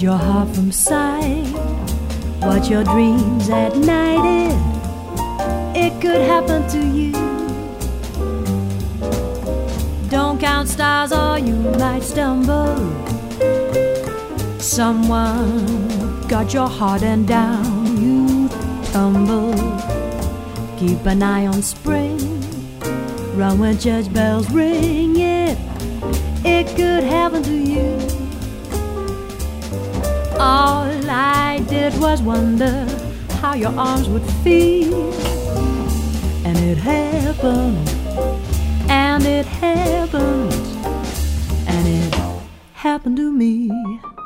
hide your heart from sight. Watch your dreams at night. It could happen to you. Don't count stars or you might stumble. Someone got your heart and down you tumble. Keep an eye on spring. Run when church bells ring. It could happen to you. All I did was wonder how your arms would feel. And it happened. And it happened. And it happened to me.